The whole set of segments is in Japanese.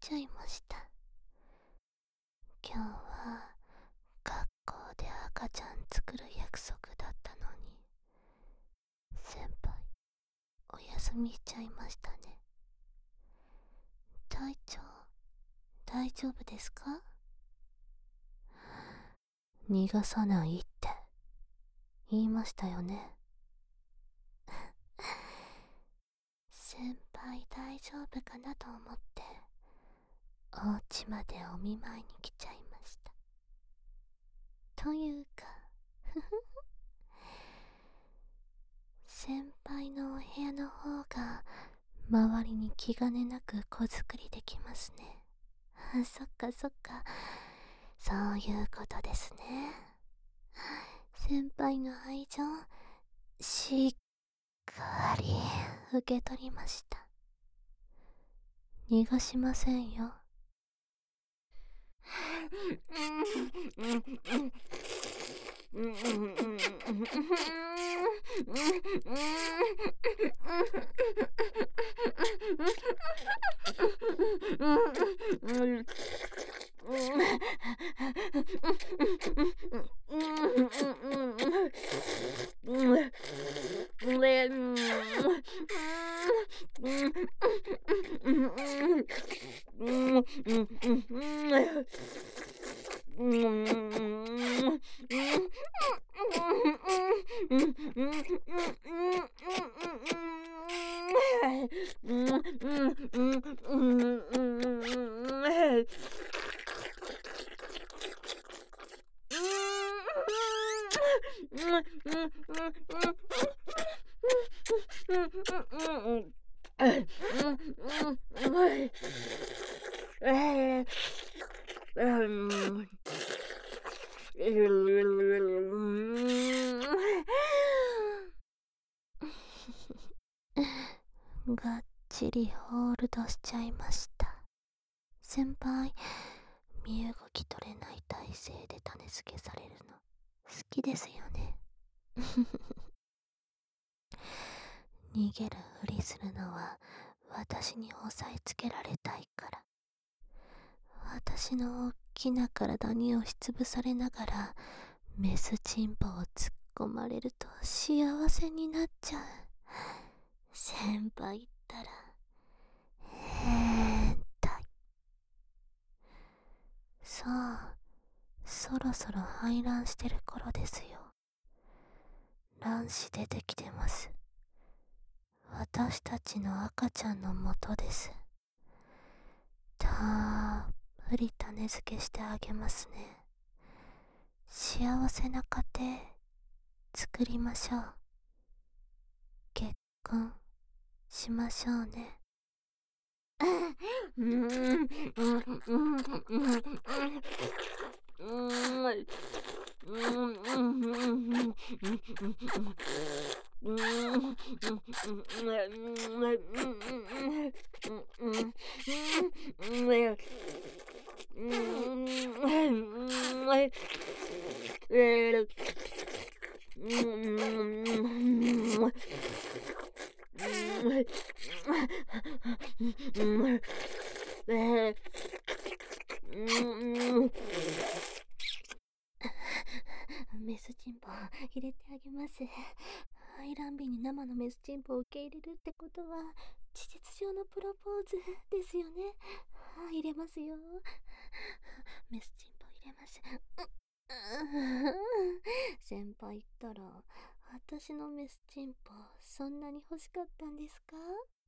ちゃいました。今日は学校で赤ちゃん作る約束だったのに、先輩お休みしちゃいましたね。隊長、大丈夫ですか？逃がさないって言いましたよね。先輩大丈夫かなと思ってお家までお見舞いに来ちゃいました。というか先輩のお部屋の方が周りに気兼ねなく子作りできますね。そっかそっか、そういうことですね。先輩の愛情しっかり受け取りました。逃がしませんよ。がっちりホールドしちゃいました。先輩、身動き取れない体勢で種付けされるの好きですよね。逃げるふりするのは私に押さえつけられたいから。私の大きな体に押しつぶされながらメスチンポを突っ込まれると幸せになっちゃう。先輩ったら変態。さあ、そろそろ排卵してる頃ですよ。卵子出てきてます。私たちの赤ちゃんの元です。たっぷり種付けしてあげますね。幸せな家庭作りましょう。結婚しましょうね。メスチンポ入れてあげます。排卵日に生のメスチンポを受け入れるってことは事実上のプロポーズですよね。入れますよ。メスチンポ入れます。先輩ったら私のメスチンポそんなに欲しかったんですか？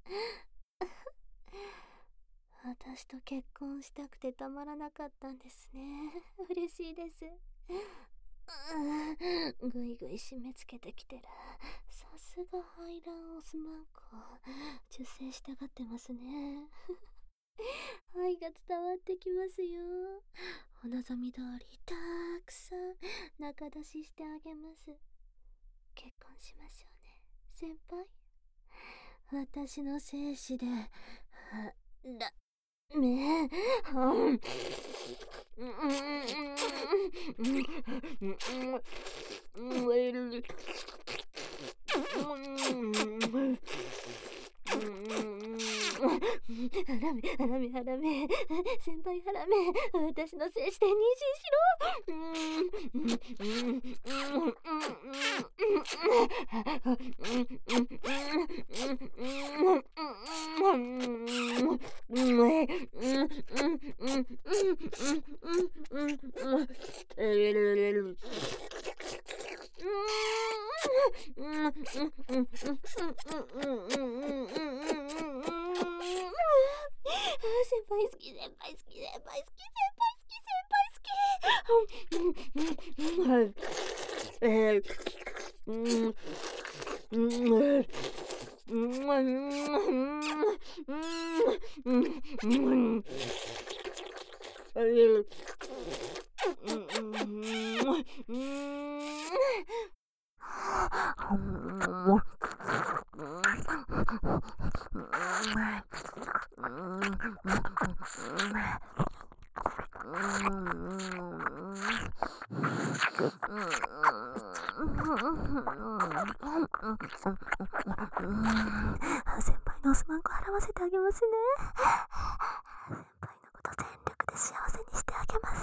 私と結婚したくてたまらなかったんですね。嬉しいです。ぐいぐい締め付けてきてる。さすが排卵オスマンコ、出世したがってますね。愛が伝わってきますよ。お望み通りたくさん中出ししてあげます。結婚しましょうね、先輩。私の精子でめハラメハラメハラメ先輩ハラメ、私の精子で妊娠し先輩好き、先輩好き、先輩好き、先輩好き、先輩好先輩のおすまんこ払わせてあげますね。先輩のこと全力で幸せにしてあげます。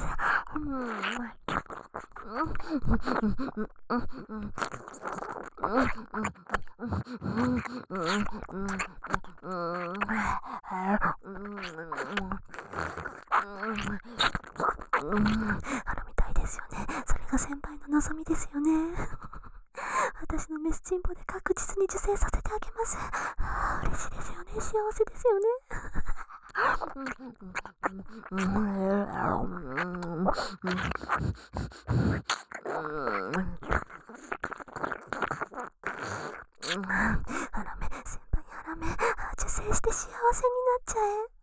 花みたいですよね。それが先輩の望みですよね。私のメスチンポで確実に受精させてあげます。嬉しいですよね。幸せですよね。ハラメ、先輩ハラメ、受精して幸せになっちゃ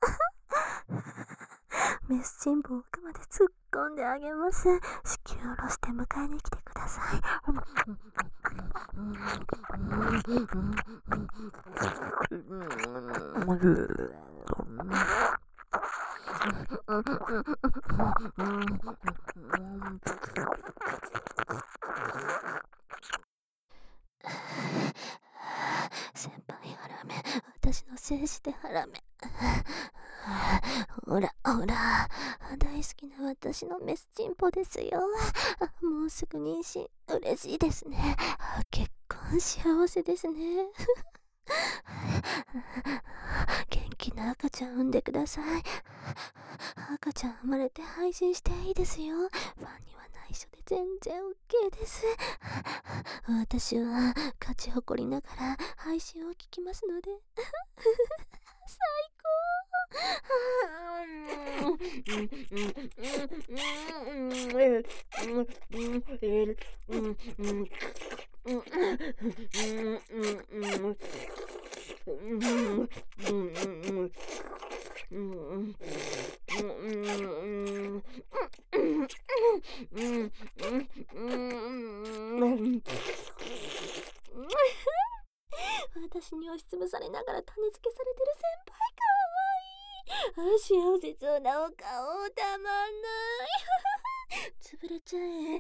え。メスチンポを奥まで突っ込んであげます。子宮を下ろして迎えに来てください。先輩ハラメ、私の精子でハラメ。ほらほら、大好きな私のメスチンポですよ。もうすぐ妊娠、嬉しいですね。結婚幸せですね。元気な赤ちゃん産んでください。赤ちゃん生まれて配信していいですよ。ファンには内緒で全然 OK です。私は勝ち誇りながら配信を聞きますので。最高。私に押しつぶされながら種付けされてる先輩かわいい。幸せそうなお顔たまんない。潰れちゃえ。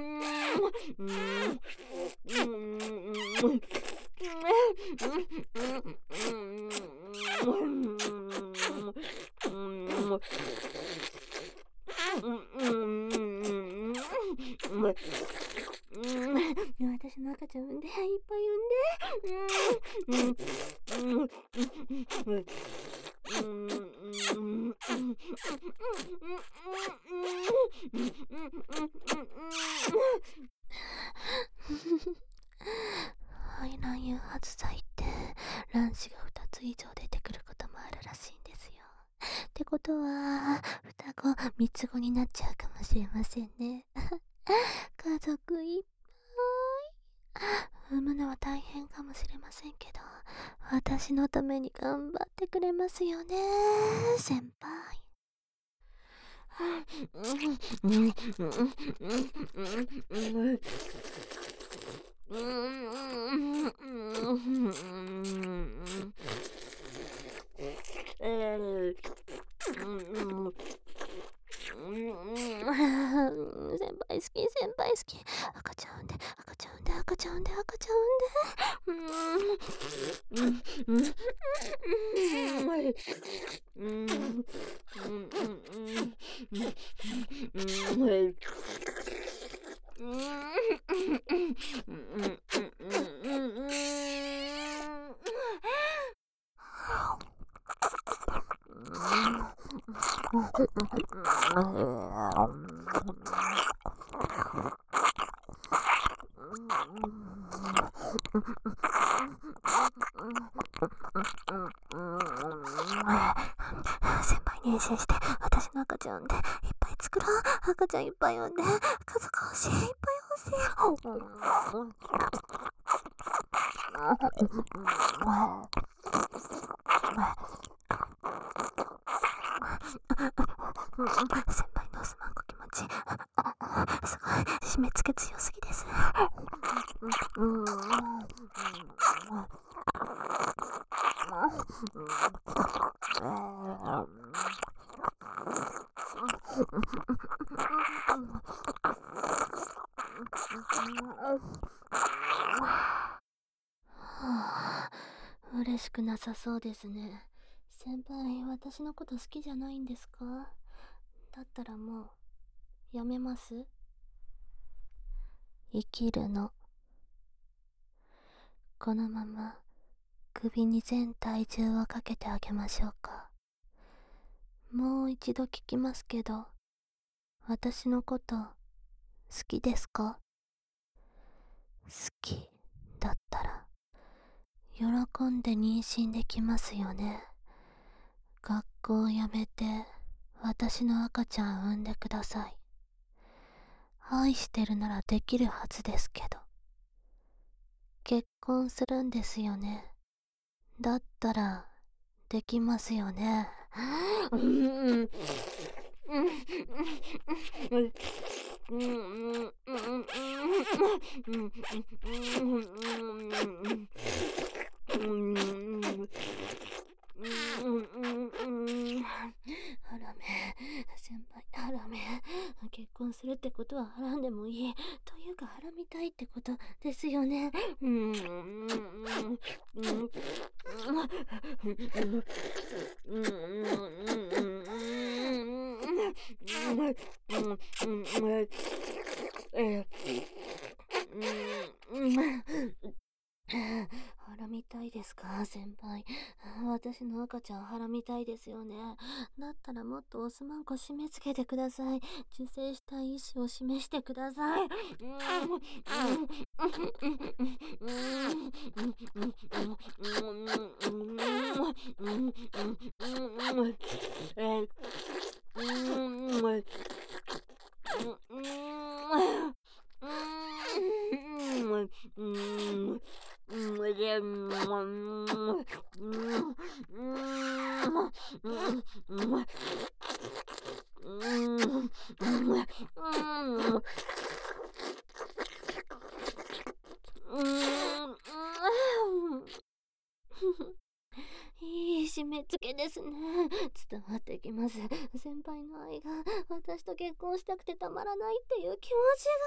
私の赤ちゃん産んで、いっぱい産んで。排卵誘発剤って卵子が2つ以上出てくることもあるらしいんですよ。ってことは双子三つ子になっちゃうかもしれませんね。家族いっぱい。産むのは大変かもしれませんけど、私のために頑張ってくれますよね、先輩。先輩好き、先輩好き。赤ちゃん産んで、赤ちゃん産んで、赤赤ちゃん産んで赤ちゃん産んで。先輩妊娠して私の赤ちゃん産んでいっぱい作ろう。赤ちゃんいっぱい産んで家族欲しい。いっぱい欲しい。先輩のすまんこ気持ちすごい締め付け強すぎです。嬉しくなさそうですね。先輩、私のこと好きじゃないんですか？だったらもうやめます？生きるの。このまま首に全体重をかけてあげましょうか。もう一度聞きますけど、私のこと好きですか？好きだったら喜んで妊娠できますよね。学校を辞めて私の赤ちゃん産んでください。愛してるならできるはずですけど。結婚するんですよね。だったらできますよね。ハラメ、先輩、ハラメ、結婚するってことはハラんでもいいというかハラみたいってことですよね。腹みたいですか、先輩。私の赤ちゃん腹みたいですよね。だったらもっとオスマンコ締め付けてください。受精したい意思を示してください。いい締め付けですね。伝わってきます。先輩の愛が私と結婚したくてたまらないっていう気持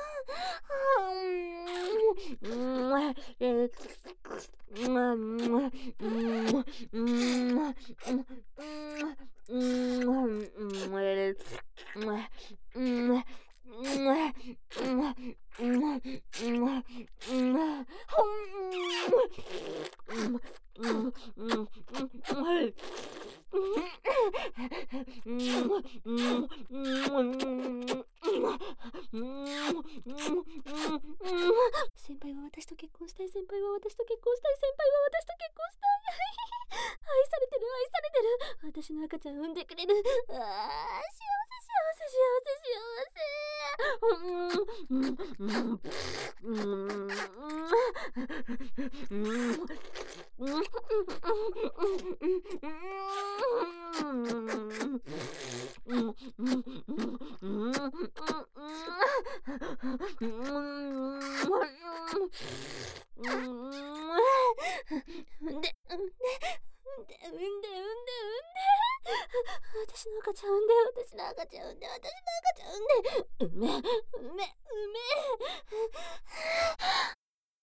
先輩は私と結婚したい。先輩は私と結婚したい。先輩は私と結婚したい。愛されてる、愛されてる。私の赤ちゃん産んでくれる。ああ、幸せ、幸せ、幸せ、幸私の赤ちゃん産んで、私の赤ちゃん産んで、私の赤ちゃん産んで、うめ、うめ、うめ。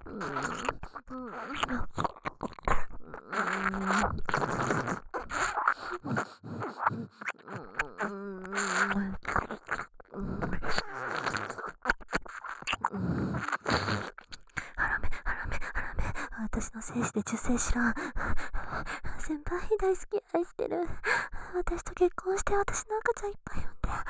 私の精子で受精しろ。先輩大好き、愛してる。私と結婚して私の赤ちゃんいっぱい産んで。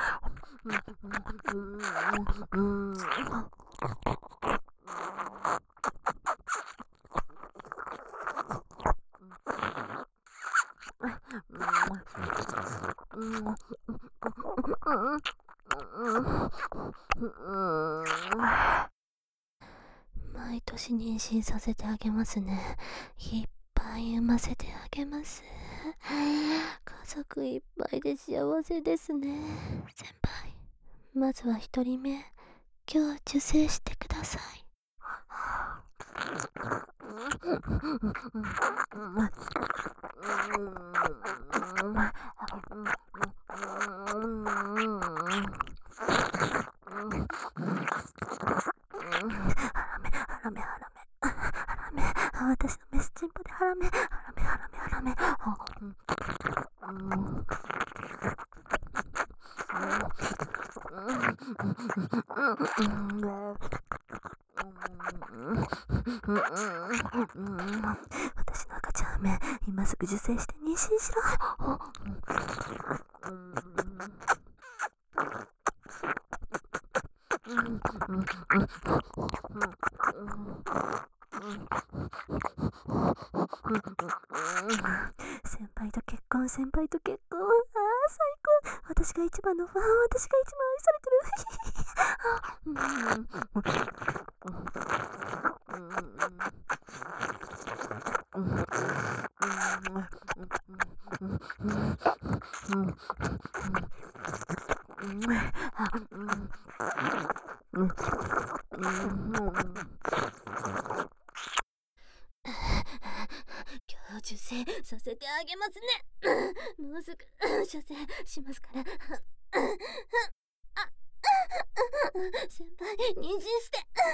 毎年妊娠させてあげますね。いっぱい産ませてあげます。家族いっぱいで幸せですね。先輩、まずは一人目、今日受精してください。私のメスチンポでハラメ。私の赤ちゃんめ、今すぐ受精して妊娠しろ。先輩と結婚。最高。私が一番のファン。私が一番愛されてる。今日受精させてあげますね。もうすぐ射精しますから。先輩、妊娠して。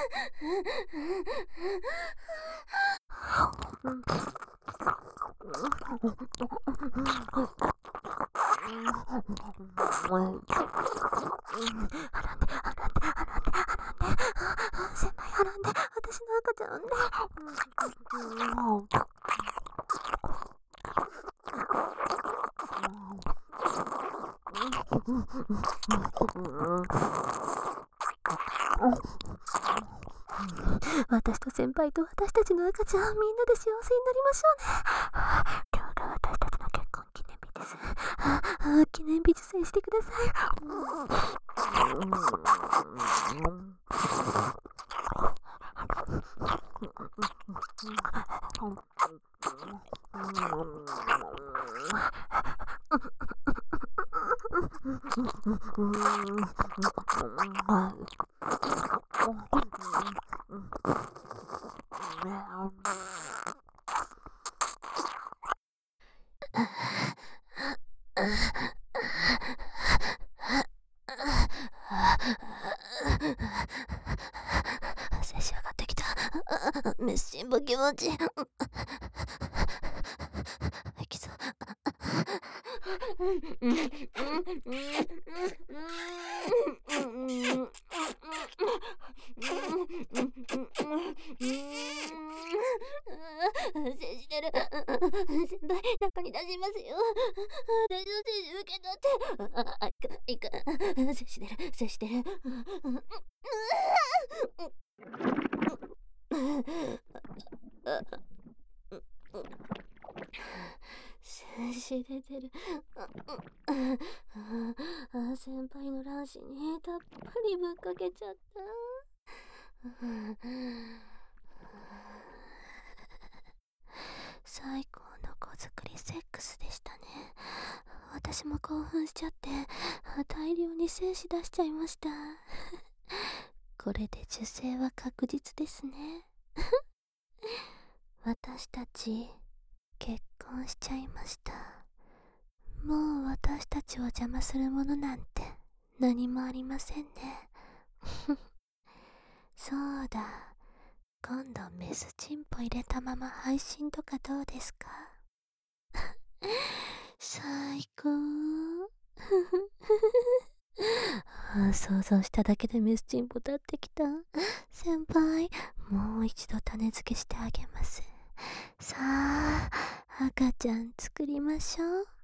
先輩、はらんで、私の赤ちゃんで。私と先輩と私たちの赤ちゃん、みんなで幸せになりましょうね。今日が私たちの結婚記念日です。記念日受精してください。精子上がってきた。メッシンボ気持ちいい。いきそう。精子出る。先輩、中に出しますよ。大丈夫、精子受け取って。いかん。精子出る。精子出てる。先輩の卵子にたっぷりぶっかけちゃった。最高の子作りセックスでしたね。私も興奮しちゃって大量に精子出しちゃいました。これで受精は確実ですね。私たち結婚しちゃいました。もう私たちを邪魔するものなんて何もありませんね。そうだ、 今度メスチンポ入れたまま配信とかどうですか？最高。想像しただけでメスチンポ立ってきた。先輩、もう一度種付けしてあげます。さあ、赤ちゃん作りましょう。